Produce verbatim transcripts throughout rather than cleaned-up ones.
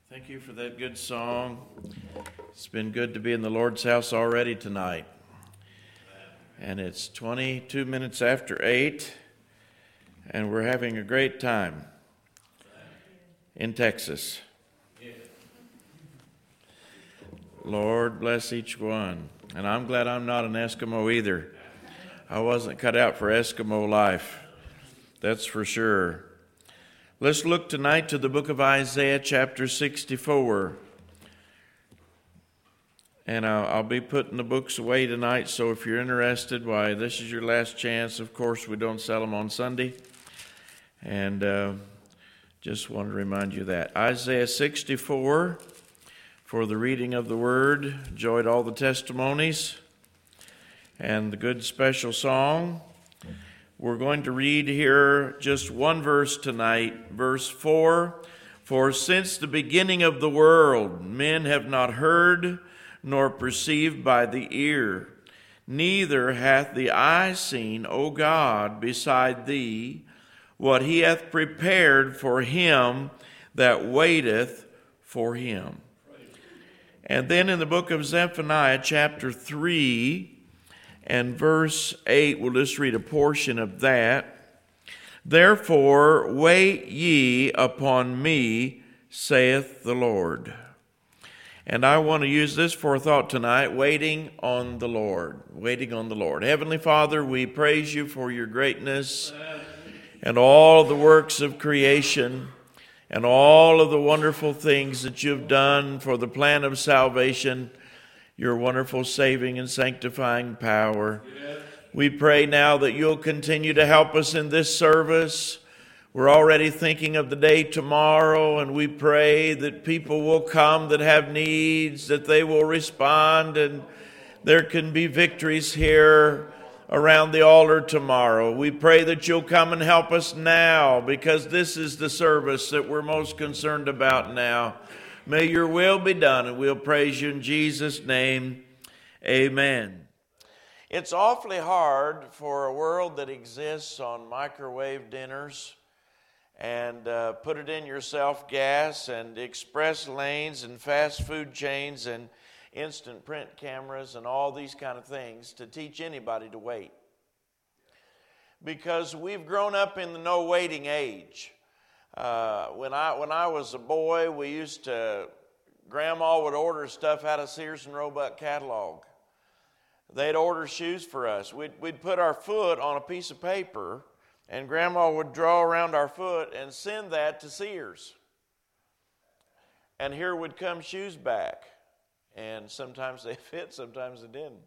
Thank you for that good song. It's been good to be in the Lord's house already tonight. And it's twenty-two minutes after eight, and we're having a great time in Texas. Lord bless each one. And I'm glad I'm not an Eskimo either. I wasn't cut out for Eskimo life. That's for sure. Let's look tonight to the book of Isaiah, chapter sixty-four. And I'll, I'll be putting the books away tonight, so if you're interested, why, this is your last chance. Of course, we don't sell them on Sunday. And uh, just want to remind you of that. Isaiah sixty-four, for the reading of the Word. Enjoyed all the testimonies and the good special song. We're going to read here just one verse tonight, verse four. For since the beginning of the world, men have not heard nor perceived by the ear, neither hath the eye seen, O God, beside thee, what he hath prepared for him that waiteth for him. And then in the book of Zephaniah, chapter three, and verse eight, we'll just read a portion of that. Therefore, wait ye upon me, saith the Lord. And I want to use this for a thought tonight, waiting on the Lord. Waiting on the Lord. Heavenly Father, we praise you for your greatness and all the works of creation and all of the wonderful things that you've done for the plan of salvation, your wonderful saving and sanctifying power. Yes. We pray now that you'll continue to help us in this service. We're already thinking of the day tomorrow, and we pray that people will come that have needs, that they will respond, and there can be victories here around the altar tomorrow. We pray that you'll come and help us now, because this is the service that we're most concerned about now. May your will be done, and we'll praise you in Jesus' name. Amen. It's awfully hard for a world that exists on microwave dinners and uh, put it in yourself gas and express lanes and fast food chains and instant print cameras and all these kind of things to teach anybody to wait. Because we've grown up in the no waiting age. Uh, when I when I was a boy, we used to, Grandma would order stuff out of Sears and Roebuck catalog. They'd order shoes for us. We'd, we'd put our foot on a piece of paper, and Grandma would draw around our foot and send that to Sears. And here would come shoes back. And sometimes they fit, sometimes they didn't.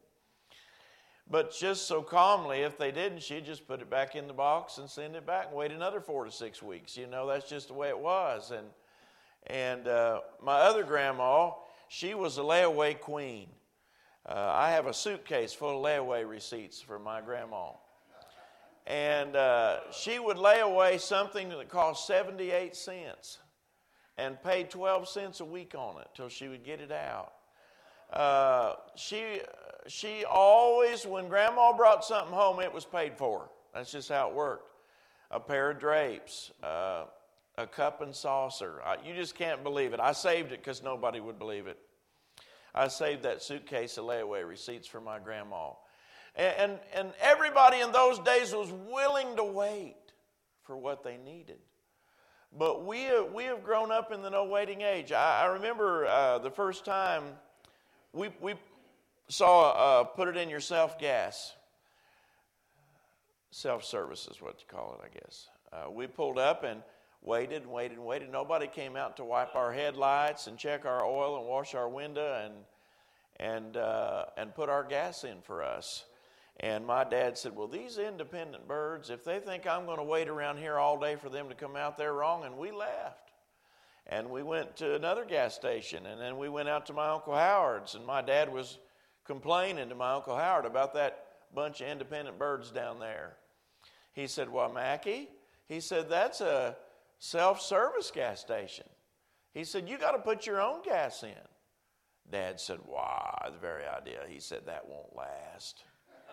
But just so calmly, if they didn't, she'd just put it back in the box and send it back and wait another four to six weeks. You know, that's just the way it was. And and uh, my other grandma, she was a layaway queen. Uh, I have a suitcase full of layaway receipts for my grandma. And uh, she would lay away something that cost seventy-eight cents and pay twelve cents a week on it till she would get it out. Uh, she... She always, when Grandma brought something home, it was paid for. That's just how it worked. A pair of drapes, uh, a cup and saucer. I, you just can't believe it. I saved it because nobody would believe it. I saved that suitcase of layaway receipts for my grandma. And, and, and everybody in those days was willing to wait for what they needed. But we have, we have grown up in the no waiting age. I, I remember uh, the first time we we. saw uh, put it in yourself gas. Self-service is what you call it, I guess. Uh, we pulled up and waited and waited and waited. Nobody came out to wipe our headlights and check our oil and wash our window and and uh, and put our gas in for us. And my dad said, well, these independent birds, if they think I'm going to wait around here all day for them to come out, they're wrong. And we left. And we went to another gas station. And then we went out to my Uncle Howard's. And my dad was complaining to my Uncle Howard about that bunch of independent birds down there. He said, well, Mackie, he said, that's a self-service gas station. He said, you got to put your own gas in. Dad said, why, the very idea. He said, that won't last.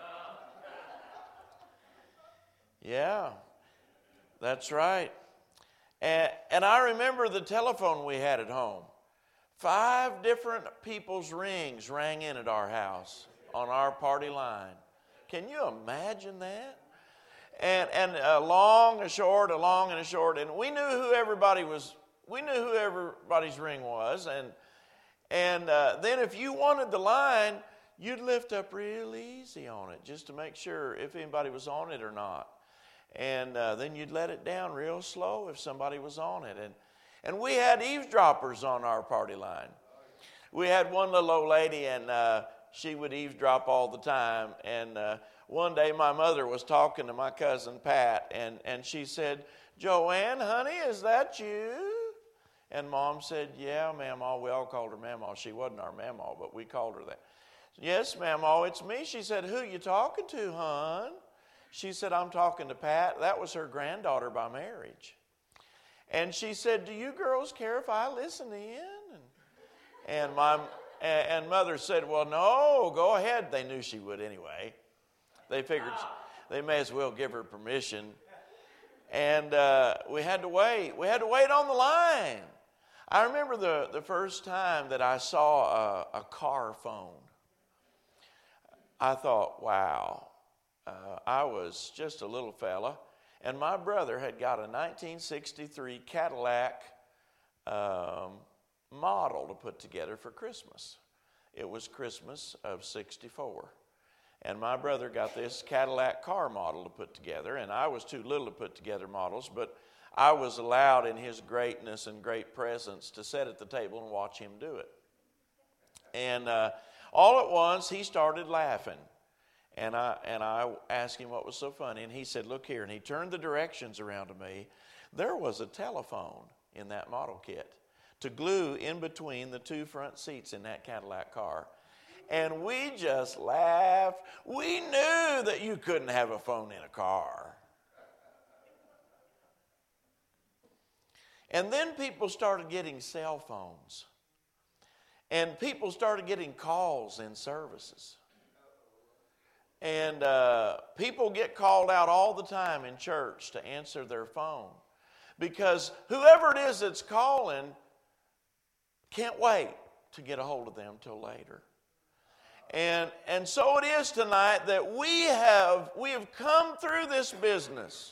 Yeah, that's right. And, and I remember the telephone we had at home. Five different people's rings rang in at our house on our party line. Can you imagine that? And and a long, a short, a long, and a short. And we knew who everybody was. We knew who everybody's ring was. And and uh, then if you wanted the line, you'd lift up real easy on it just to make sure if anybody was on it or not. And uh, then you'd let it down real slow if somebody was on it. And and we had eavesdroppers on our party line. We had one little old lady, and uh, she would eavesdrop all the time. And uh, one day my mother was talking to my cousin Pat, and, and she said, "Joanne, honey, is that you?" And Mom said, "Yeah, Mamaw." We all called her Mamaw. She wasn't our Mamaw, but we called her that. "Yes, Mamaw, it's me." She said, "Who you talking to, hon?" She said, "I'm talking to Pat." That was her granddaughter by marriage. And she said, "Do you girls care if I listen in?" And, and my and Mother said, "Well, no, go ahead." They knew she would anyway. They figured they may as well give her permission. And uh, we had to wait. We had to wait on the line. I remember the, the first time that I saw a, a car phone. I thought, wow. Uh, I was just a little fella. And my brother had got a nineteen sixty-three Cadillac um, model to put together for Christmas. It was Christmas of sixty-four. And my brother got this Cadillac car model to put together, and I was too little to put together models, but I was allowed in his greatness and great presence to sit at the table and watch him do it. And uh, all at once, he started laughing. And I and I asked him what was so funny, and he said, "Look here." And he turned the directions around to me. There was a telephone in that model kit to glue in between the two front seats in that Cadillac car. And we just laughed. We knew that you couldn't have a phone in a car. And then people started getting cell phones. And people started getting calls in services. And uh, people get called out all the time in church to answer their phone. Because whoever it is that's calling can't wait to get a hold of them till later. And and so it is tonight that we have we have come through this business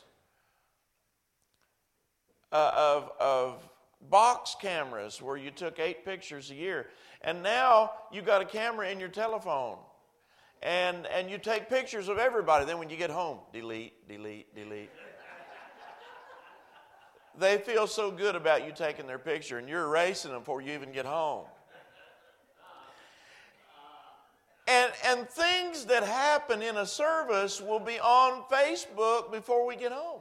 uh, of of box cameras where you took eight pictures a year, and now you got a camera in your telephone, and and you take pictures of everybody. Then when you get home, delete, delete, delete. They feel so good about you taking their picture, and you're erasing them before you even get home. And, and things that happen in a service will be on Facebook before we get home.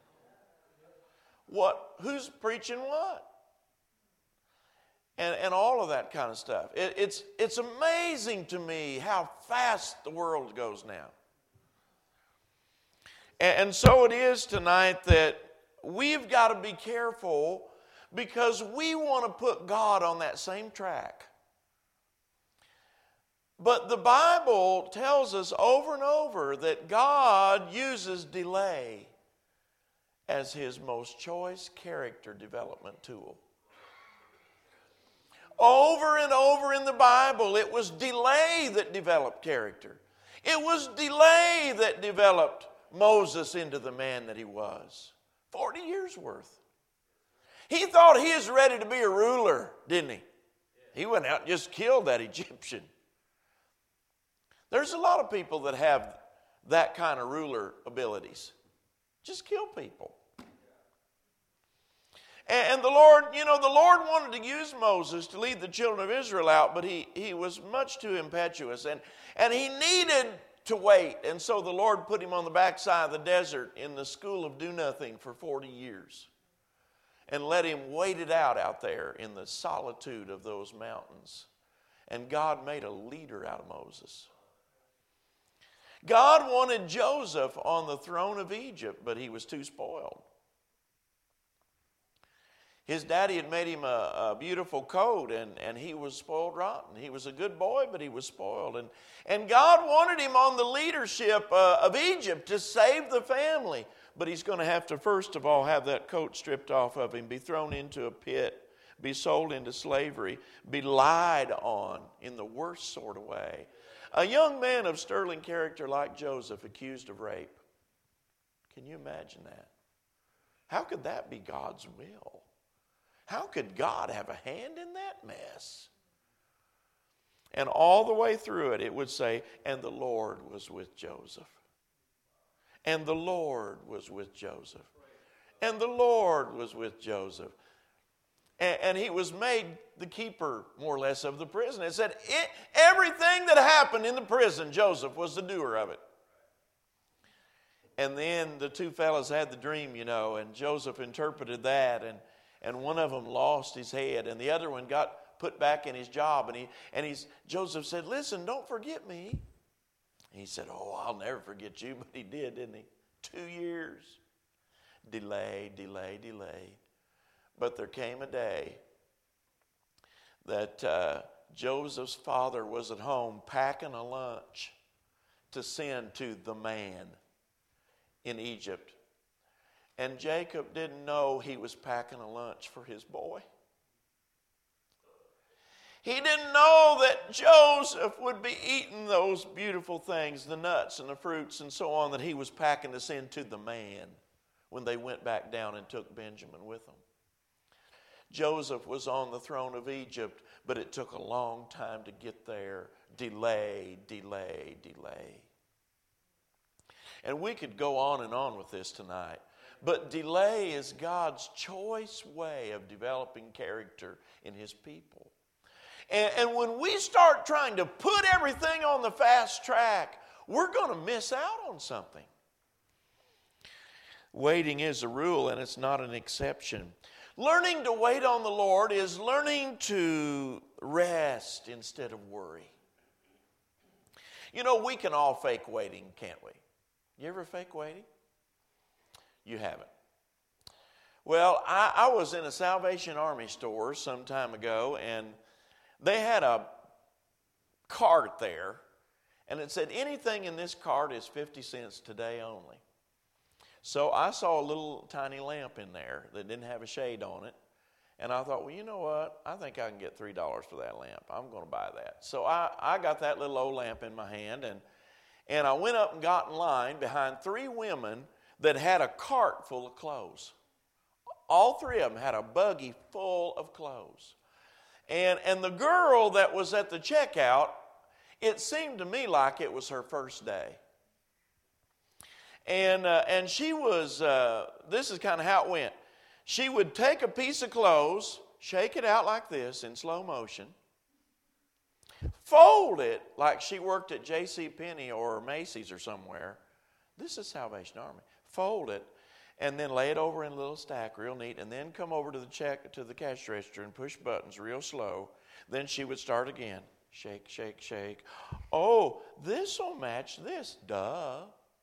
What? Who's preaching what? And, and all of that kind of stuff. It, it's, it's amazing to me how fast the world goes now. And, and so it is tonight that we've got to be careful because we want to put God on that same track. But the Bible tells us over and over that God uses delay as his most choice character development tool. Over and over in the Bible, it was delay that developed character. It was delay that developed Moses into the man that he was. Forty years worth. He thought he was ready to be a ruler, didn't he? He went out and just killed that Egyptian. There's a lot of people that have that kind of ruler abilities. Just kill people. And the Lord, you know, the Lord wanted to use Moses to lead the children of Israel out, but he, he was much too impetuous. And, and he needed to wait. And so the Lord put him on the backside of the desert in the school of do-nothing for forty years. And let him wait it out out there in the solitude of those mountains. And God made a leader out of Moses. God wanted Joseph on the throne of Egypt, but he was too spoiled. His daddy had made him a, a beautiful coat, and, and he was spoiled rotten. He was a good boy, but he was spoiled. And, and God wanted him on the leadership uh, of Egypt to save the family. But he's going to have to, first of all, have that coat stripped off of him, be thrown into a pit, be sold into slavery, be lied on in the worst sort of way. A young man of sterling character like Joseph accused of rape. Can you imagine that? How could that be God's will? How could God have a hand in that mess? And all the way through it, it would say, and the Lord was with Joseph. And the Lord was with Joseph. And the Lord was with Joseph. And, and he was made the keeper, more or less, of the prison. It said it, everything that happened in the prison, Joseph was the doer of it. And then the two fellas had the dream, you know, and Joseph interpreted that, and, and one of them lost his head, and the other one got put back in his job, and he and he's Joseph said, listen, don't forget me. And he said, oh, I'll never forget you, but he did, didn't he? Two years. Delay, delay, delay. But there came a day that uh, Joseph's father was at home packing a lunch to send to the man in Egypt. And Jacob didn't know he was packing a lunch for his boy. He didn't know that Joseph would be eating those beautiful things, the nuts and the fruits and so on, that he was packing to send to the man when they went back down and took Benjamin with them. Joseph was on the throne of Egypt, but it took a long time to get there. Delay, delay, delay. And we could go on and on with this tonight. But delay is God's choice way of developing character in His people. And, and when we start trying to put everything on the fast track, we're going to miss out on something. Waiting is a rule, and it's not an exception. Learning to wait on the Lord is learning to rest instead of worry. You know, we can all fake waiting, can't we? You ever fake waiting? You haven't. Well, I, I was in a Salvation Army store some time ago, and they had a cart there, and it said anything in this cart is fifty cents today only. So I saw a little tiny lamp in there that didn't have a shade on it. And I thought, well, you know what? I think I can get three dollars for that lamp. I'm going to buy that. So I, I got that little old lamp in my hand, and, and I went up and got in line behind three women that had a cart full of clothes. All three of them had a buggy full of clothes. And, and the girl that was at the checkout, it seemed to me like it was her first day. And uh, and she was, uh, this is kind of how it went. She would take a piece of clothes, shake it out like this in slow motion, fold it like she worked at J C Penney or Macy's or somewhere. This is Salvation Army. Fold it, and then lay it over in a little stack real neat, and then come over to the check to the cash register and push buttons real slow. Then she would start again. Shake, shake, shake. Oh, this will match this. Duh.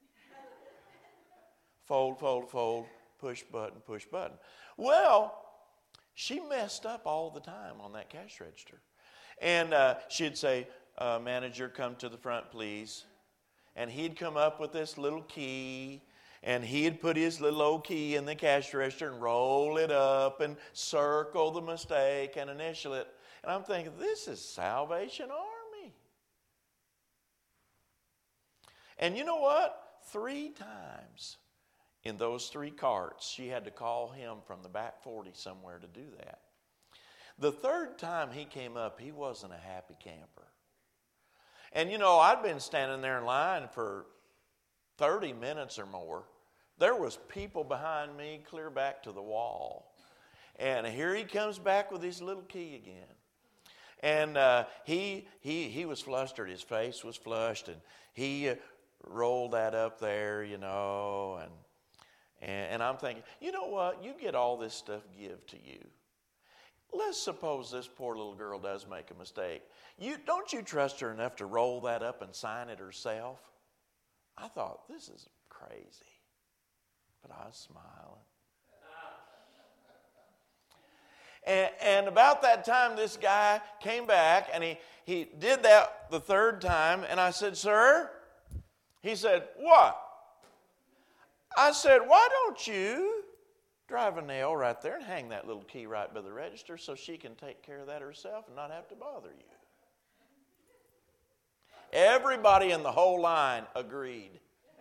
Fold, fold, fold, push button, push button. Well, she messed up all the time on that cash register. And uh, she'd say, uh, manager, come to the front, please. And he'd come up with this little key, and he'd put his little old key in the cash register and roll it up and circle the mistake and initial it. And I'm thinking, this is Salvation Army. And you know what? Three times in those three carts, she had to call him from the back forty somewhere to do that. The third time he came up, he wasn't a happy camper. And you know, I'd been standing there in line for thirty minutes or more. There was people behind me clear back to the wall. And here he comes back with his little key again. And uh, he he he was flustered. His face was flushed, and he uh, rolled that up there, you know, and And, and I'm thinking, you know what? You get all this stuff give to you. Let's suppose this poor little girl does make a mistake. You don't you trust her enough to roll that up and sign it herself? I thought, this is crazy. But I was smiling. And, and about that time, this guy came back, and he, he did that the third time. And I said, sir? He said, what? I said, why don't you drive a nail right there and hang that little key right by the register so she can take care of that herself and not have to bother you. Everybody in the whole line agreed.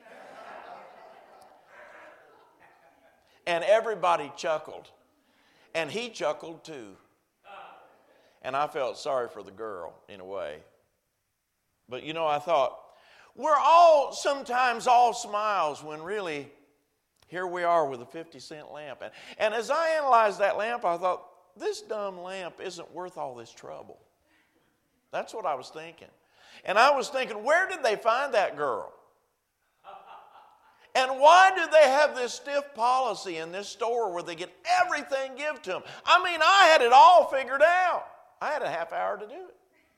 And everybody chuckled. And he chuckled too. And I felt sorry for the girl in a way. But you know, I thought, we're all sometimes all smiles when really here we are with a fifty cent lamp. And, and as I analyzed that lamp, I thought, this dumb lamp isn't worth all this trouble. That's what I was thinking. And I was thinking, where did they find that girl? And why do they have this stiff policy in this store where they get everything given to them? I mean, I had it all figured out. I had a half hour to do it.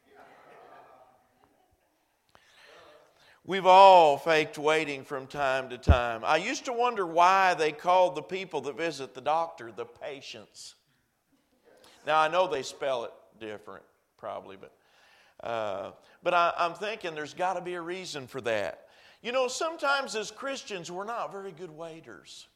We've all faked waiting from time to time. I used to wonder why they called the people that visit the doctor the patients. Now, I know they spell it different, probably, but uh, but I, I'm thinking there's got to be a reason for that. You know, sometimes as Christians, we're not very good waiters.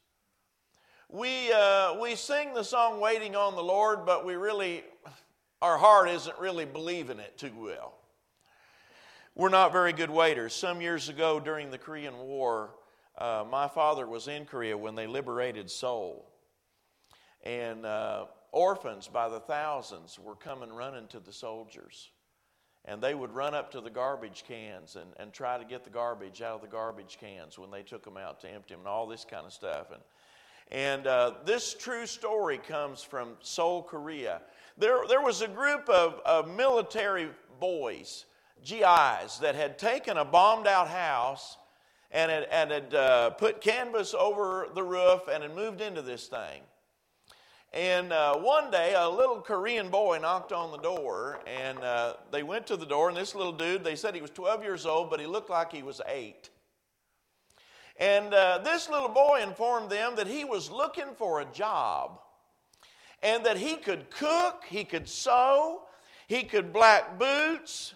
We uh, we sing the song "Waiting on the Lord," but we really, our heart isn't really believing it too well. We're not very good waiters. Some years ago during the Korean War, uh, my father was in Korea when they liberated Seoul. And uh, orphans by the thousands were coming running to the soldiers. And they would run up to the garbage cans and, and try to get the garbage out of the garbage cans when they took them out to empty them and all this kind of stuff. And, and uh, this true story comes from Seoul, Korea. There, there was a group of, of military boys, G Is, that had taken a bombed out house and had, and had uh, put canvas over the roof and had moved into this thing. And uh, one day a little Korean boy knocked on the door, and uh, they went to the door, and this little dude, they said he was twelve years old, but he looked like he was eight. And uh, this little boy informed them that he was looking for a job and that he could cook, he could sew, he could black boots,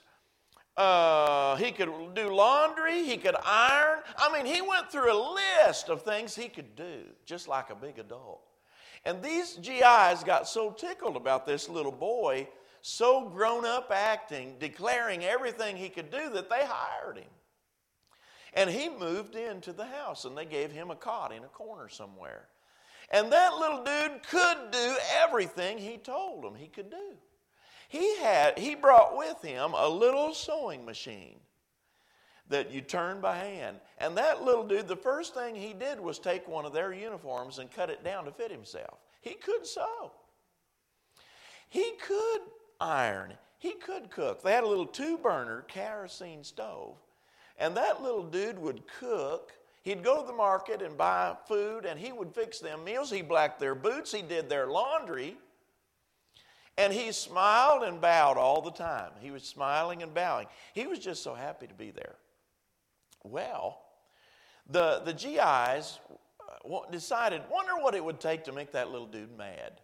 Uh, he could do laundry, he could iron. I mean, he went through a list of things he could do, just like a big adult. And these G Is got so tickled about this little boy, so grown up acting, declaring everything he could do, that they hired him. And he moved into the house, and they gave him a cot in a corner somewhere. And that little dude could do everything he told him he could do. He had, he brought with him a little sewing machine that you turn by hand. And that little dude, the first thing he did was take one of their uniforms and cut it down to fit himself. He could sew. He could iron. He could cook. They had a little two-burner kerosene stove. And that little dude would cook. He'd go to the market and buy food, and he would fix them meals. He blacked their boots. He did their laundry. And he smiled and bowed all the time. He was smiling and bowing. He was just so happy to be there. Well, the, the G Is decided, wonder what it would take to make that little dude mad.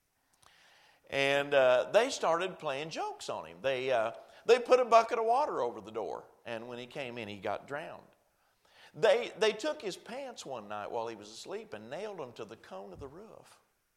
And uh, they started playing jokes on him. They, uh, they put a bucket of water over the door, and when he came in, he got drowned. They, they took his pants one night while he was asleep and nailed them to the cone of the roof.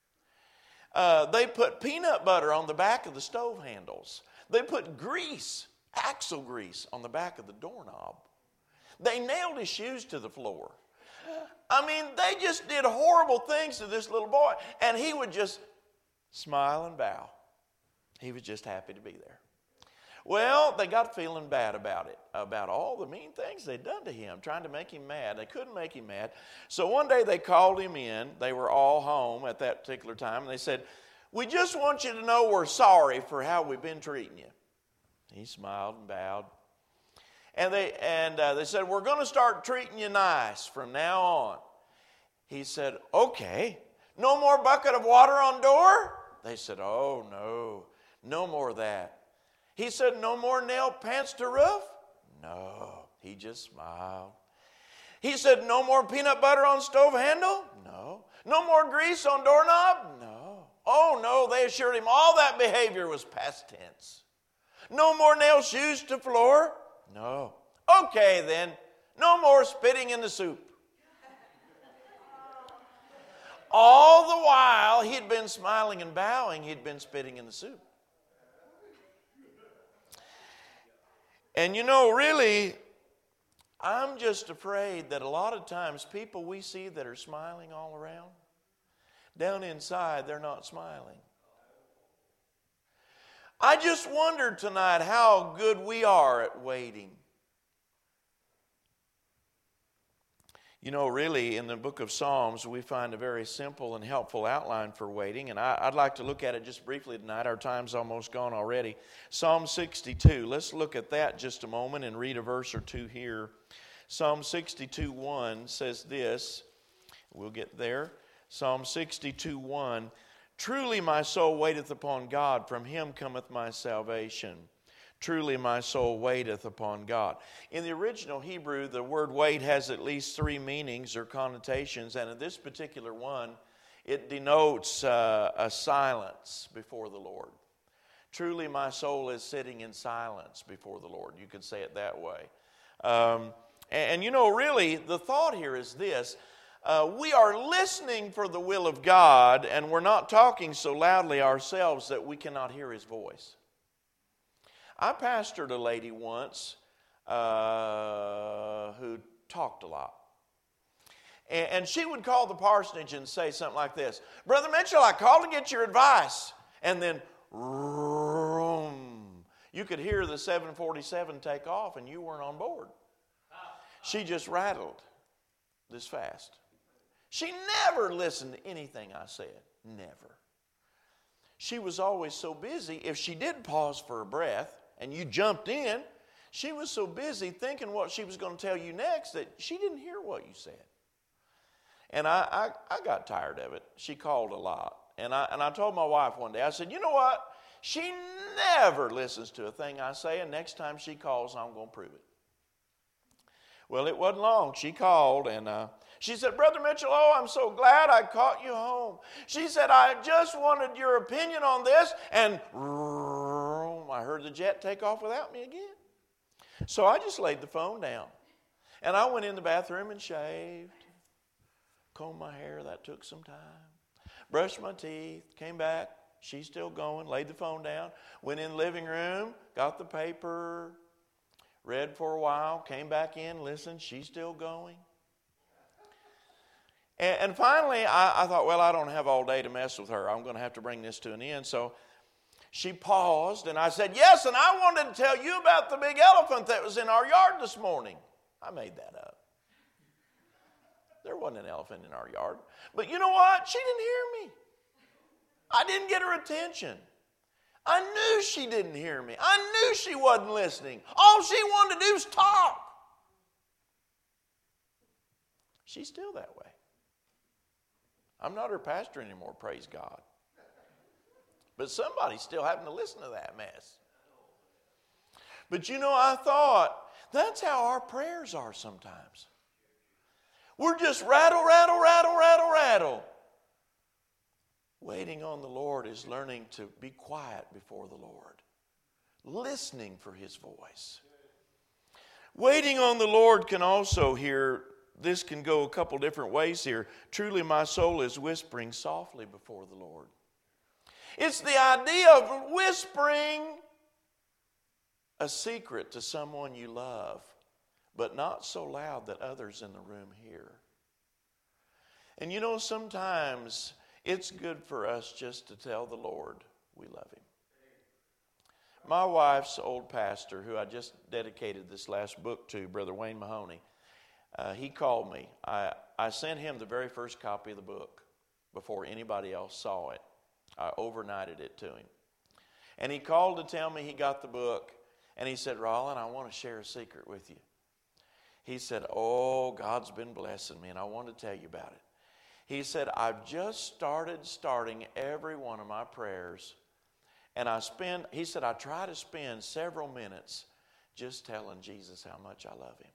Uh, they put peanut butter on the back of the stove handles. They put grease, axle grease, on the back of the doorknob. They nailed his shoes to the floor. I mean, they just did horrible things to this little boy, and he would just smile and bow. He was just happy to be there. Well, they got feeling bad about it, about all the mean things they'd done to him, trying to make him mad. They couldn't make him mad. So one day they called him in. They were all home at that particular time, and they said, "We just want you to know we're sorry for how we've been treating you." He smiled and bowed. And they, and uh, they said, "We're going to start treating you nice from now on." He said, "Okay. No more bucket of water on door?" They said, "Oh, no. No more of that." He said, "No more nailed pants to roof?" No. He just smiled. He said, "No more peanut butter on stove handle?" No. "No more grease on doorknob?" No. Oh, no, they assured him all that behavior was past tense. "No more nailed shoes to floor?" No. "Okay, then. No more spitting in the soup." All the while he'd been smiling and bowing, he'd been spitting in the soup. And you know, really, I'm just afraid that a lot of times people we see that are smiling all around, down inside they're not smiling. I just wondered tonight how good we are at waiting. You know, really, in the book of Psalms, we find a very simple and helpful outline for waiting, and I, I'd like to look at it just briefly tonight. Our time's almost gone already. Psalm sixty-two. Let's look at that just a moment and read a verse or two here. Psalm sixty-two one says this. We'll get there. Psalm sixty-two one. Truly my soul waiteth upon God, from him cometh my salvation. Truly my soul waiteth upon God. In the original Hebrew, the word wait has at least three meanings or connotations, and in this particular one, it denotes uh, a silence before the Lord. Truly my soul is sitting in silence before the Lord. You could say it that way. Um, and, and you know, really, the thought here is this. Uh, we are listening for the will of God, and we're not talking so loudly ourselves that we cannot hear His voice. I pastored a lady once uh, who talked a lot. And, and she would call the parsonage and say something like this. Brother Mitchell, I called to get your advice. And then, vroom, you could hear the seven forty-seven take off and you weren't on board. She just rattled this fast. She never listened to anything I said. Never. She was always so busy, if she did pause for a breath, and you jumped in, she was so busy thinking what she was going to tell you next that she didn't hear what you said. And I, I, I got tired of it. She called a lot. And I, and I told my wife one day, I said, you know what? She never listens to a thing I say, and next time she calls, I'm going to prove it. Well, it wasn't long. She called, and uh, she said, Brother Mitchell, oh, I'm so glad I caught you home. She said, I just wanted your opinion on this, and I heard the jet take off without me again. So I just laid the phone down. And I went in the bathroom and shaved. Combed my hair. That took some time. Brushed my teeth. Came back. She's still going. Laid the phone down. Went in the living room. Got the paper. Read for a while. Came back in. Listened. She's still going. And, and finally, I, I thought, well, I don't have all day to mess with her. I'm going to have to bring this to an end. So she paused, and I said, yes, and I wanted to tell you about the big elephant that was in our yard this morning. I made that up. There wasn't an elephant in our yard. But you know what? She didn't hear me. I didn't get her attention. I knew she didn't hear me. I knew she wasn't listening. All she wanted to do was talk. She's still that way. I'm not her pastor anymore, praise God. But somebody's still having to listen to that mess. But you know, I thought, that's how our prayers are sometimes. We're just rattle, rattle, rattle, rattle, rattle. Waiting on the Lord is learning to be quiet before the Lord. Listening for His voice. Waiting on the Lord can also hear, this can go a couple different ways here. Truly my soul is whispering softly before the Lord. It's the idea of whispering a secret to someone you love, but not so loud that others in the room hear. And you know, sometimes it's good for us just to tell the Lord we love Him. My wife's old pastor, who I just dedicated this last book to, Brother Wayne Mahoney, uh, he called me. I, I sent him the very first copy of the book before anybody else saw it. I overnighted it to him. And he called to tell me he got the book. And he said, Rollin, I want to share a secret with you. He said, oh, God's been blessing me, and I want to tell you about it. He said, I've just started starting every one of my prayers. And I spend, he said, I try to spend several minutes just telling Jesus how much I love Him.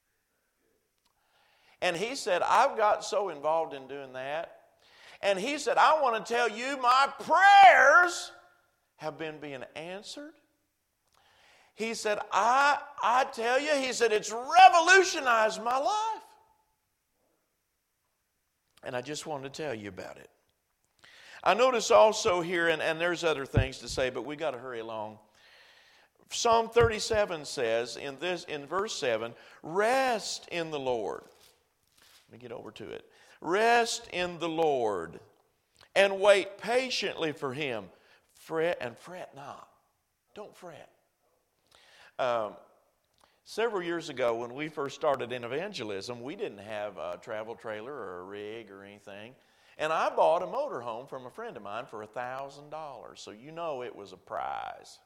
And he said, I've got so involved in doing that. And he said, I want to tell you my prayers have been being answered. He said, I, I tell you, he said, it's revolutionized my life. And I just wanted to tell you about it. I notice also here, and, and there's other things to say, but we got to hurry along. Psalm thirty-seven says in this in verse seven, rest in the Lord. Let me get over to it. Rest in the Lord and wait patiently for Him. Fret and fret not. Don't fret. Um, several years ago when we first started in evangelism, we didn't have a travel trailer or a rig or anything. And I bought a motorhome from a friend of mine for one thousand dollars. So you know it was a prize.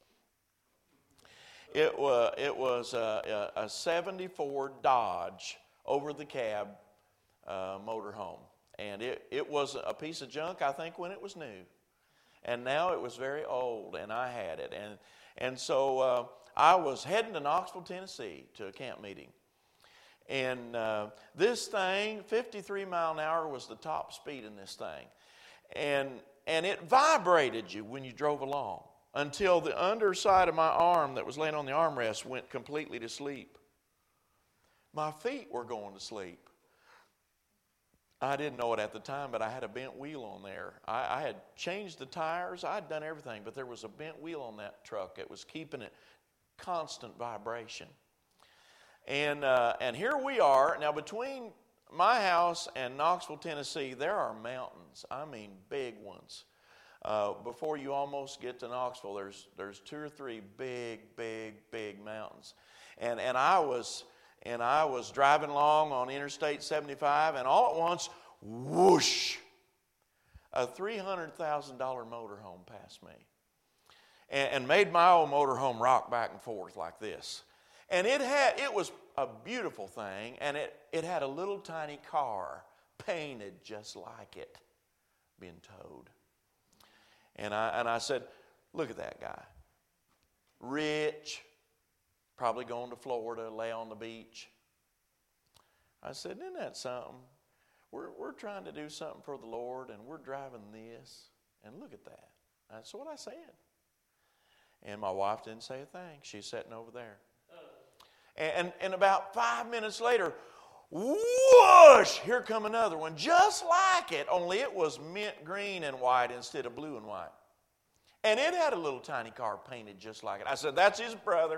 It was, it was a, a seventy-four Dodge over-the-cab uh, motorhome. And it, it was a piece of junk, I think, when it was new. And now it was very old, and I had it. And, and so uh, I was heading to Knoxville, Tennessee, to a camp meeting. And uh, this thing, fifty-three mile an hour was the top speed in this thing. And, and it vibrated you when you drove along until the underside of my arm that was laying on the armrest went completely to sleep. My feet were going to sleep. I didn't know it at the time, but I had a bent wheel on there. I, I had changed the tires. I had done everything, but there was a bent wheel on that truck. It was keeping it constant vibration. And uh, and here we are. Now, between my house and Knoxville, Tennessee, there are mountains. I mean, big ones. Uh, before you almost get to Knoxville, there's there's two or three big, big, big mountains. And and I was and I was driving along on Interstate seventy-five, and all at once, whoosh! A three hundred thousand dollars motorhome passed me, and, and made my old motorhome rock back and forth like this. And it had it was a beautiful thing, and it, it had a little tiny car painted just like it being towed. And I and I said, look at that guy. Rich, probably going to Florida, lay on the beach. I said, isn't that something? We're we're trying to do something for the Lord, and we're driving this, and look at that. That's what I said. And my wife didn't say a thing. She's sitting over there. And, and about five minutes later, whoosh, here come another one, just like it, only it was mint green and white instead of blue and white. And it had a little tiny car painted just like it. I said, that's his brother.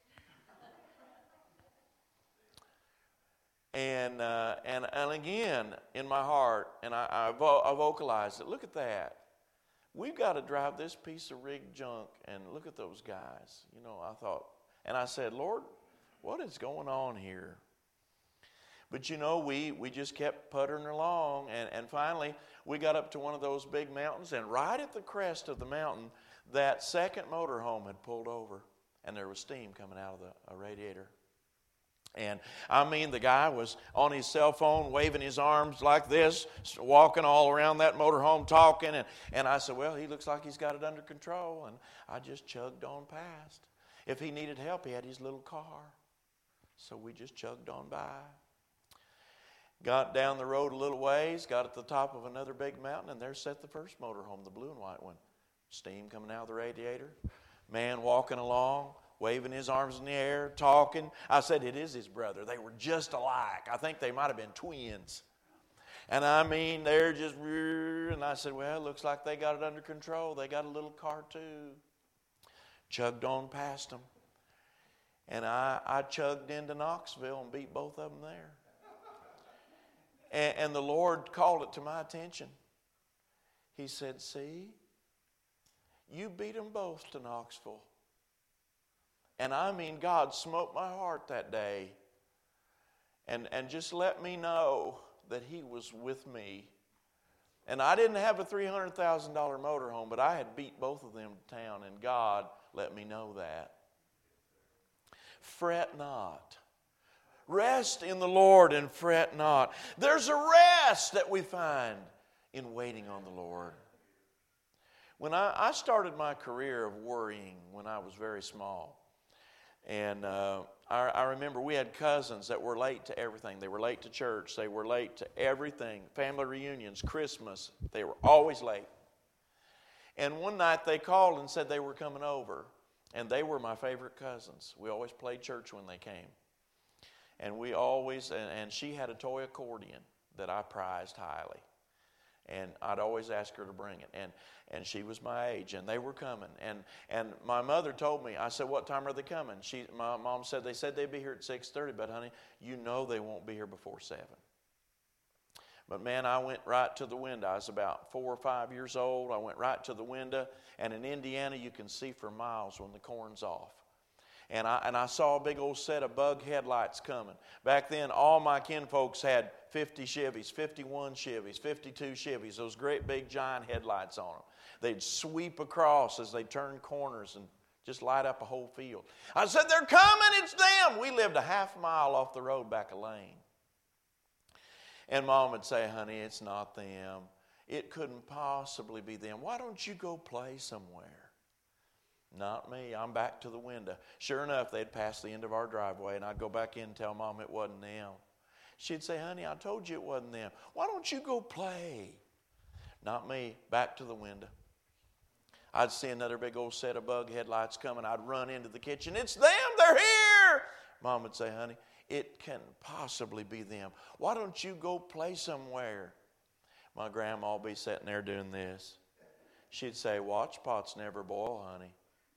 And uh, and and again, in my heart, and I, I, vo- I vocalized it, look at that. We've got to drive this piece of rigged junk, and look at those guys. You know, I thought, and I said, Lord, what is going on here? But you know, we, we just kept puttering along, and, and finally we got up to one of those big mountains, and right at the crest of the mountain, that second motorhome had pulled over, and there was steam coming out of the a radiator. And I mean, the guy was on his cell phone waving his arms like this, walking all around that motorhome talking, and, and I said, well, he looks like he's got it under control, and I just chugged on past. If he needed help, he had his little car. So we just chugged on by. Got down the road a little ways, got at the top of another big mountain, and there sat the first motorhome, the blue and white one. Steam coming out of the radiator. Man walking along, waving his arms in the air, talking. I said, it is his brother. They were just alike. I think they might have been twins. And I mean, they're just, and I said, well, it looks like they got it under control. They got a little car too. Chugged on past them. And I, I chugged into Knoxville and beat both of them there. And, and the Lord called it to my attention. He said, see, you beat them both to Knoxville. And I mean, God smote my heart that day. And, and just let me know that He was with me. And I didn't have a three hundred thousand dollars motorhome, but I had beat both of them to town, and God let me know that. Fret not. Rest in the Lord and fret not. There's a rest that we find in waiting on the Lord. When I, I started my career of worrying when I was very small, and uh, I, I remember we had cousins that were late to everything. They were late to church. They were late to everything. Family reunions, Christmas. They were always late. And one night they called and said they were coming over. And they were my favorite cousins. We always played church when they came. And we always, and, and she had a toy accordion. that I prized highly. And I'd always ask her to bring it. And and she was my age, and they were coming. And and my mother told me, I said, what time are they coming? She, my mom said, they said they'd be here at six thirty, but honey, you know they won't be here before seven. But man, I went right to the window. I was about four or five years old. I went right to the window. And in Indiana, you can see for miles when the corn's off. And I, and I saw a big old set of bug headlights coming. Back then, all my kinfolks had fifty Chevys, fifty-one Chevys, fifty-two Chevys, those great big giant headlights on them. They'd sweep across as they turned corners and just light up a whole field. I said, they're coming, it's them. We lived a half mile off the road back a lane. And Mom would say, honey, it's not them. It couldn't possibly be them. Why don't you go play somewhere? Not me. I'm back to the window. Sure enough, they'd pass the end of our driveway, and I'd go back in and tell Mom it wasn't them. She'd say, honey, I told you it wasn't them. Why don't you go play? Not me. Back to the window. I'd see another big old set of bug headlights coming. I'd run into the kitchen. It's them. They're here. Mom would say, honey, it can't possibly be them. Why don't you go play somewhere? My grandma would be sitting there doing this. She'd say, watch pots never boil, honey.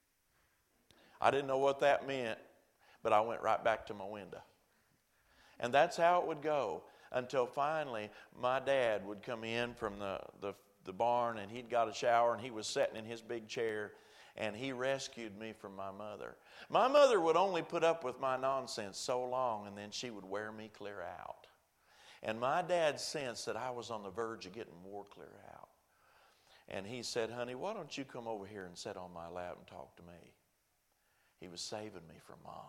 I didn't know what that meant, but I went right back to my window. And that's how it would go until finally my dad would come in from the, the, the barn, and he'd got a shower, and he was sitting in his big chair, and he rescued me from my mother. My mother would only put up with my nonsense so long, and then she would wear me clear out. And my dad sensed that I was on the verge of getting more clear out. And he said, honey, why don't you come over here and sit on my lap and talk to me? He was saving me from Mom.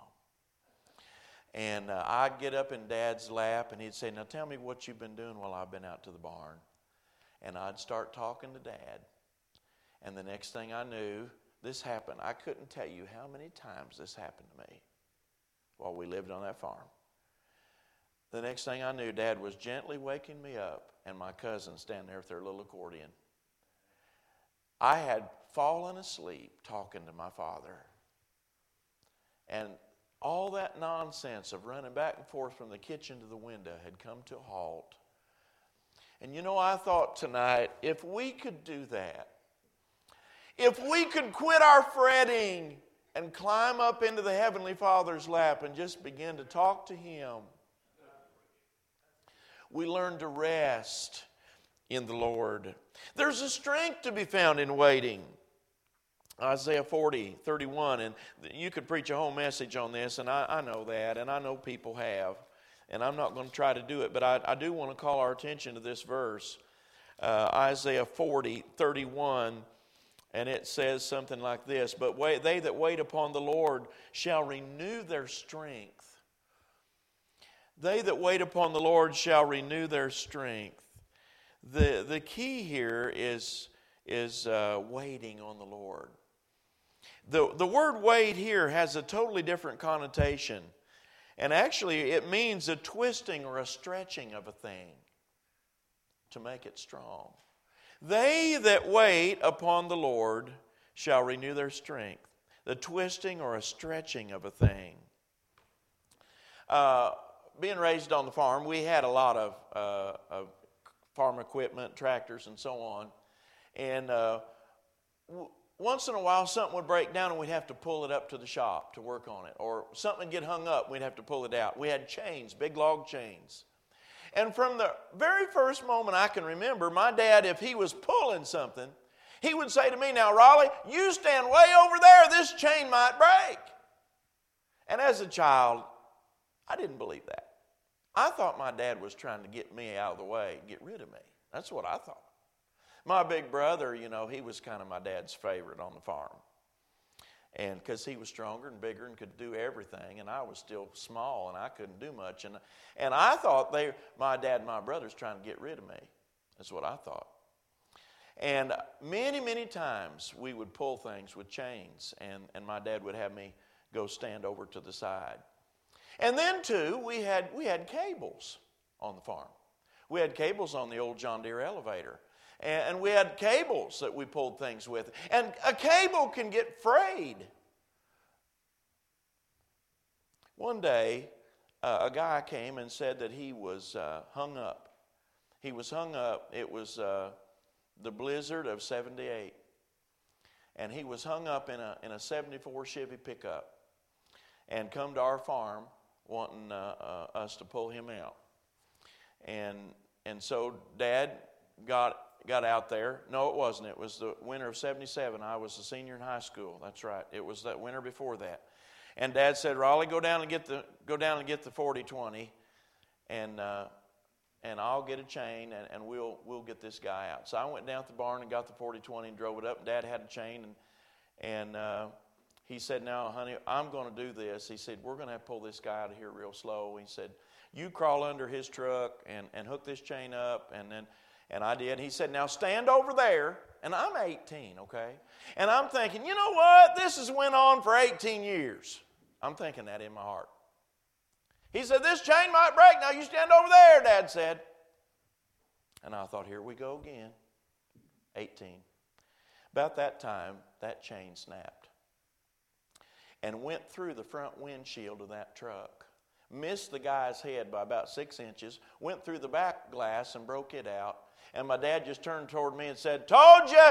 And uh, I'd get up in Dad's lap, and he'd say, now tell me what you've been doing while I've been out to the barn. And I'd start talking to Dad. And the next thing I knew, this happened. I couldn't tell you how many times this happened to me while we lived on that farm. The next thing I knew, Dad was gently waking me up, and my cousins standing there with their little accordion. I had fallen asleep talking to my father. And all that nonsense of running back and forth from the kitchen to the window had come to a halt. And you know, I thought tonight, if we could do that, if we could quit our fretting and climb up into the Heavenly Father's lap and just begin to talk to Him, we learn to rest in the Lord. There's a strength to be found in waiting. Isaiah forty, thirty-one, and you could preach a whole message on this, and I, I know that, and I know people have, and I'm not going to try to do it, but I, I do want to call our attention to this verse, uh, Isaiah forty, thirty-one, and it says something like this, but wait, they that wait upon the Lord shall renew their strength. They that wait upon the Lord shall renew their strength. The, the key here is, is uh, waiting on the Lord. The, the word wait here has a totally different connotation. And actually it means a twisting or a stretching of a thing to make it strong. They that wait upon the Lord shall renew their strength. The twisting or a stretching of a thing. Uh, being raised on the farm, we had a lot of, uh, of farm equipment, tractors and so on. And uh, w- once in a while something would break down and we'd have to pull it up to the shop to work on it. Or something would get hung up and we'd have to pull it out. We had chains, big log chains. And from the very first moment I can remember, my dad, if he was pulling something, he would say to me, now Raleigh, you stand way over there, this chain might break. And as a child, I didn't believe that. I thought my dad was trying to get me out of the way, get rid of me. That's what I thought. My big brother, you know, he was kind of my dad's favorite on the farm. And because he was stronger and bigger and could do everything, and I was still small and I couldn't do much. And, and I thought they, my dad and my brothers trying to get rid of me. That's what I thought. And many, many times we would pull things with chains, and, and my dad would have me go stand over to the side. And then, too, we had, we had cables on the farm. We had cables on the old John Deere elevator. And, and we had cables that we pulled things with. And a cable can get frayed. One day, uh, a guy came and said that he was uh, hung up He was hung up. It was uh, the blizzard of seventy-eight. And he was hung up in a in a seventy-four Chevy pickup and come to our farm wanting uh, uh, us to pull him out. And and so Dad got got out there. No, it wasn't. It was the winter of seventy-seven. I was a senior in high school. That's right. It was that winter before that. And Dad said, Raleigh, go down and get the go down and get the forty twenty, and uh, and I'll get a chain, and, and we'll we'll get this guy out. So I went down to the barn and got the forty twenty and drove it up. Dad had a chain, and and uh, he said, now, honey, I'm going to do this. He said, we're going to have to pull this guy out of here real slow. He said, you crawl under his truck and, and hook this chain up, and then and I did. He said, now stand over there. And I'm eighteen, okay? And I'm thinking, you know what? This has went on for eighteen years. I'm thinking that in my heart. He said, this chain might break. Now you stand over there, Dad said. And I thought, here we go again. eighteen. About that time, that chain snapped and went through the front windshield of that truck. Missed the guy's head by about six inches, went through the back glass and broke it out. And my dad just turned toward me and said, told you.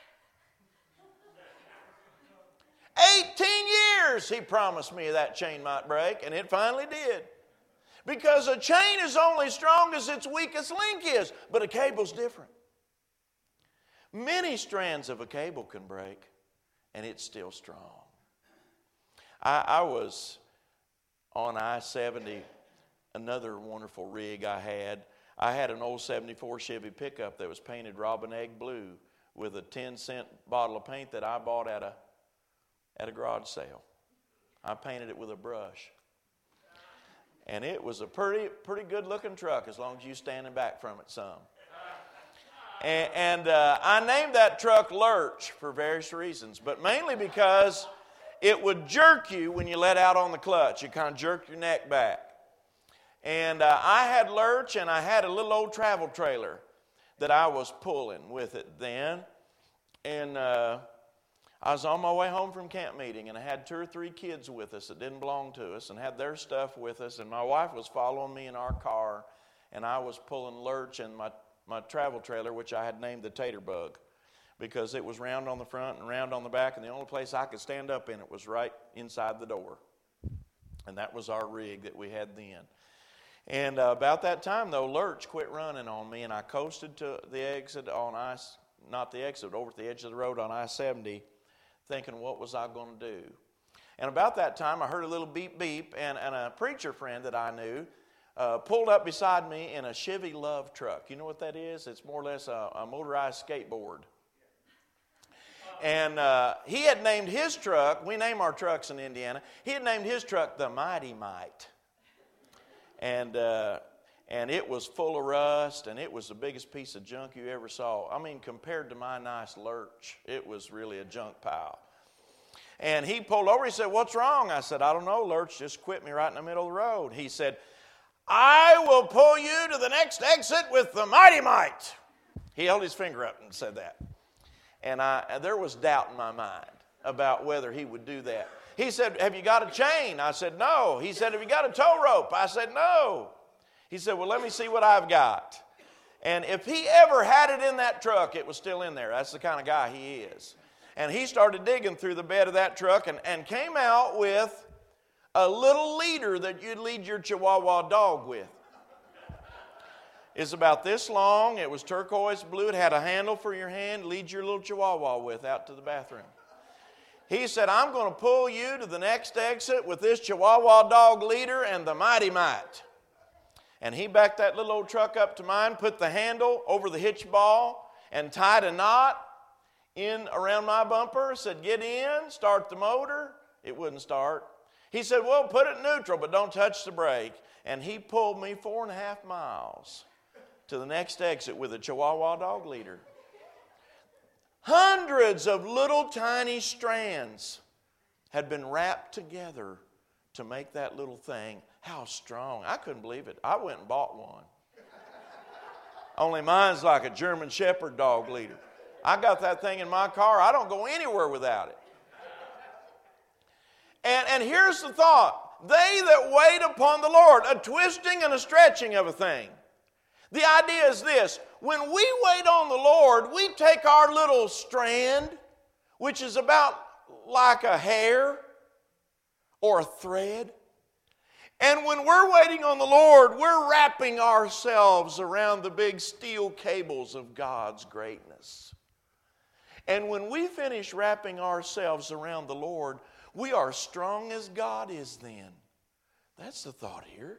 eighteen years he promised me that chain might break, and it finally did. Because a chain is only strong as its weakest link is, but a cable's different. Many strands of a cable can break, and it's still strong. I, I was on I seventy, another wonderful rig I had. I had an old seventy-four Chevy pickup that was painted robin egg blue with a ten cent bottle of paint that I bought at a at a garage sale. I painted it with a brush. And it was a pretty pretty good looking truck as long as you standing back from it some. And, and uh, I named that truck Lurch for various reasons, but mainly because it would jerk you when you let out on the clutch. It kind of jerked your neck back. And uh, I had Lurch, and I had a little old travel trailer that I was pulling with it then. And uh, I was on my way home from camp meeting, and I had two or three kids with us that didn't belong to us and had their stuff with us. And my wife was following me in our car, and I was pulling Lurch in my, my travel trailer, which I had named the Tater Bug, because it was round on the front and round on the back, and the only place I could stand up in it was right inside the door. And that was our rig that we had then. And uh, about that time, though, Lurch quit running on me, and I coasted to the exit on I, not the exit, over to the edge of the road on I seventy, thinking, what was I going to do? And about that time, I heard a little beep beep, and, and a preacher friend that I knew uh, pulled up beside me in a Chevy Love truck. You know what that is? It's more or less a, a motorized skateboard. And uh, he had named his truck, we name our trucks in Indiana, he had named his truck the Mighty Mite. And uh, and it was full of rust, and it was the biggest piece of junk you ever saw. I mean, compared to my nice Lurch, it was really a junk pile. And he pulled over, he said, what's wrong? I said, I don't know, Lurch just quit me right in the middle of the road. He said, I will pull you to the next exit with the Mighty Mite. He held his finger up and said that. And I, there was doubt in my mind about whether he would do that. He said, have you got a chain? I said, no. He said, have you got a tow rope? I said, no. He said, well, let me see what I've got. And if he ever had it in that truck, it was still in there. That's the kind of guy he is. And he started digging through the bed of that truck and, and came out with a little leader that you'd lead your Chihuahua dog with. It's about this long. It was turquoise blue. It had a handle for your hand. Lead your little Chihuahua with out to the bathroom. He said, I'm going to pull you to the next exit with this Chihuahua dog leader and the Mighty Mite. And he backed that little old truck up to mine, put the handle over the hitch ball, and tied a knot in around my bumper. Said, get in, start the motor. It wouldn't start. He said, well, put it in neutral, but don't touch the brake. And he pulled me four and a half miles to the next exit with a Chihuahua dog leader. Hundreds of little tiny strands had been wrapped together to make that little thing. How strong. I couldn't believe it. I went and bought one. Only mine's like a German Shepherd dog leader. I got that thing in my car. I don't go anywhere without it. And, and here's the thought. They that wait upon the Lord, a twisting and a stretching of a thing. The idea is this: when we wait on the Lord, we take our little strand, which is about like a hair or a thread, and when we're waiting on the Lord, we're wrapping ourselves around the big steel cables of God's greatness. And when we finish wrapping ourselves around the Lord, we are strong as God is then. That's the thought here.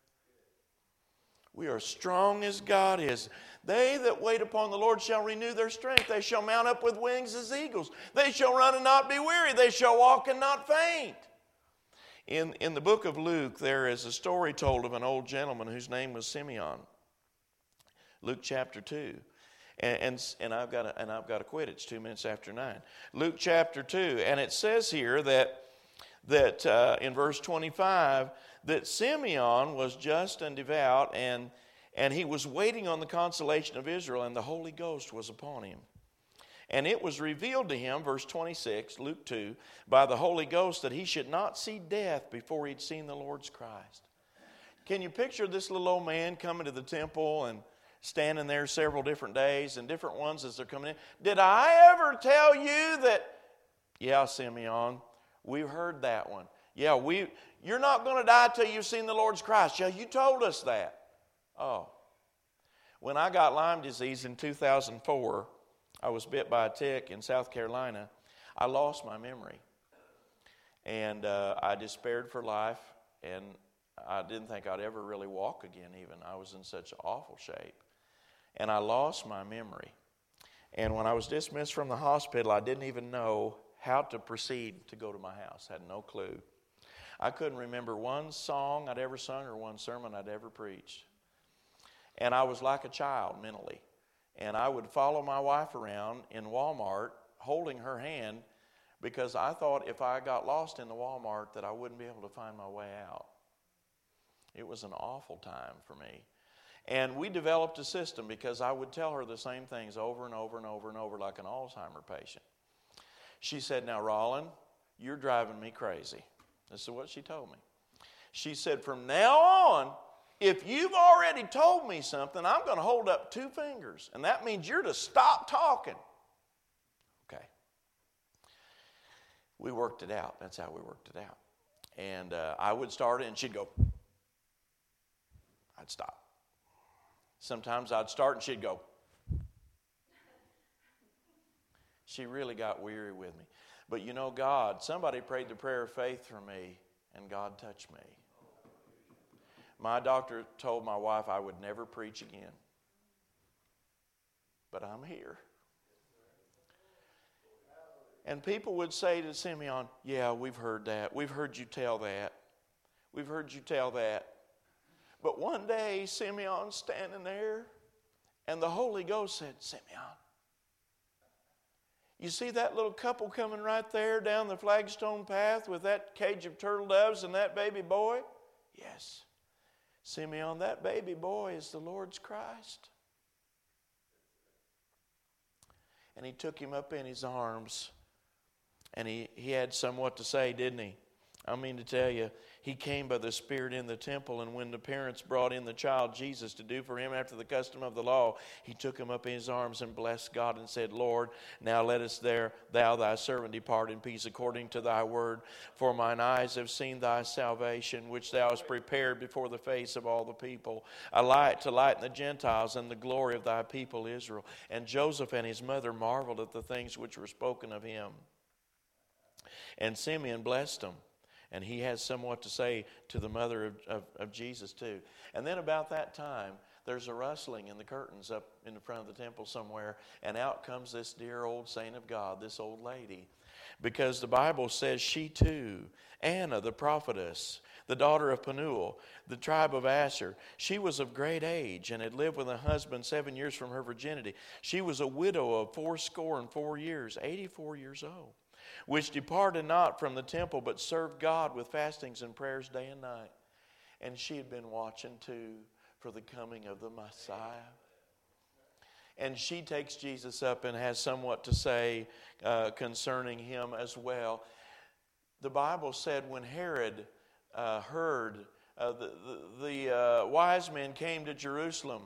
We are strong as God is. They that wait upon the Lord shall renew their strength. They shall mount up with wings as eagles. They shall run and not be weary. They shall walk and not faint. In, in the book of Luke, there is a story told of an old gentleman whose name was Simeon. Luke chapter two. And, and, and, I've got to, and I've got to quit. It's two minutes after nine. Luke chapter two. And it says here that, that uh, in verse twenty-five, that Simeon was just and devout, and, and he was waiting on the consolation of Israel, and the Holy Ghost was upon him. And it was revealed to him, verse twenty-six, Luke two, by the Holy Ghost that he should not see death before he'd seen the Lord's Christ. Can you picture this little old man coming to the temple and standing there several different days, and different ones as they're coming in? Did I ever tell you that? Yeah, Simeon, we've heard that one. Yeah, we. You're not going to die till you've seen the Lord's Christ. Yeah, you told us that. Oh. When I got Lyme disease in two thousand four, I was bit by a tick in South Carolina. I lost my memory. And uh, I despaired for life, and I didn't think I'd ever really walk again even. I was in such awful shape. And I lost my memory. And when I was dismissed from the hospital, I didn't even know how to proceed to go to my house. I had no clue. I couldn't remember one song I'd ever sung or one sermon I'd ever preached. And I was like a child mentally. And I would follow my wife around in Walmart holding her hand, because I thought if I got lost in the Walmart that I wouldn't be able to find my way out. It was an awful time for me. And we developed a system, because I would tell her the same things over and over and over and over like an Alzheimer patient. She said, "Now, Rollin, you're driving me crazy." This is what she told me. She said, "From now on, if you've already told me something, I'm going to hold up two fingers. And that means you're to stop talking." Okay. We worked it out. That's how we worked it out. And uh, I would start it, and she'd go. I'd stop. Sometimes I'd start, and she'd go. She really got weary with me. But you know, God, somebody prayed the prayer of faith for me, and God touched me. My doctor told my wife I would never preach again. But I'm here. And people would say to Simeon, "Yeah, we've heard that. We've heard you tell that. We've heard you tell that." But one day, Simeon's standing there, and the Holy Ghost said, "Simeon, you see that little couple coming right there down the flagstone path with that cage of turtle doves and that baby boy?" "Yes." "Simeon, that baby boy is the Lord's Christ." And he took him up in his arms, and he, he had somewhat to say, didn't he? I mean to tell you, he came by the Spirit in the temple, and when the parents brought in the child Jesus to do for him after the custom of the law, he took him up in his arms and blessed God and said, "Lord, now let us there, thou thy servant depart in peace according to thy word. For mine eyes have seen thy salvation, which thou hast prepared before the face of all the people, a light to lighten the Gentiles and the glory of thy people Israel." And Joseph and his mother marveled at the things which were spoken of him. And Simeon blessed him. And he has somewhat to say to the mother of, of, of Jesus too. And then about that time, there's a rustling in the curtains up in the front of the temple somewhere. And out comes this dear old saint of God, this old lady. Because the Bible says she too, Anna the prophetess, the daughter of Penuel, the tribe of Asher, she was of great age and had lived with a husband seven years from her virginity. She was a widow of fourscore and four years, eighty-four years old, which departed not from the temple, but served God with fastings and prayers day and night. And she had been watching too for the coming of the Messiah. And she takes Jesus up and has somewhat to say uh, concerning him as well. The Bible said when Herod uh, heard uh, the, the, the uh, wise men came to Jerusalem,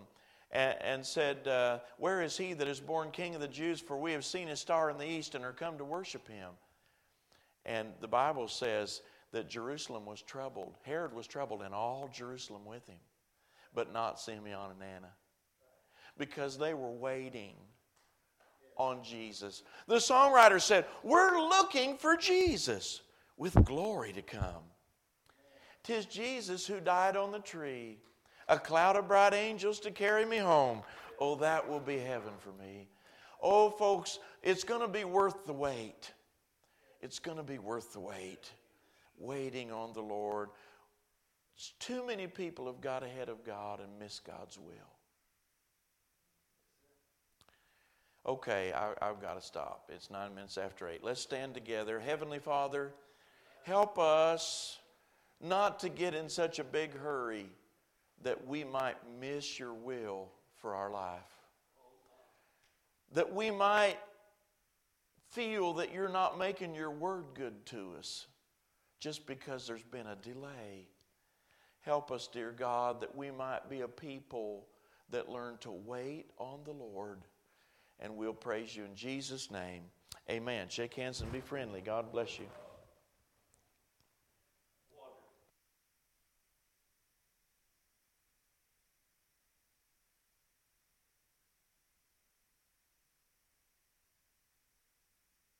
and, and said, uh, where is he that is born King of the Jews? For we have seen his star in the east and are come to worship him. And the Bible says that Jerusalem was troubled. Herod was troubled, and all Jerusalem with him, but not Simeon and Anna, because they were waiting on Jesus. The songwriter said, we're looking for Jesus with glory to come. 'Tis Jesus who died on the tree, a cloud of bright angels to carry me home. Oh, that will be heaven for me. Oh, folks, it's going to be worth the wait. It's going to be worth the wait. Waiting on the Lord. Too many people have got ahead of God and missed God's will. Okay, I, I've got to stop. It's nine minutes after eight. Let's stand together. Heavenly Father, help us not to get in such a big hurry that we might miss your will for our life. That we might feel that you're not making your word good to us just because there's been a delay. Help us, dear God, that we might be a people that learn to wait on the Lord. And we'll praise you in Jesus' name. Amen. Shake hands and be friendly. God bless you.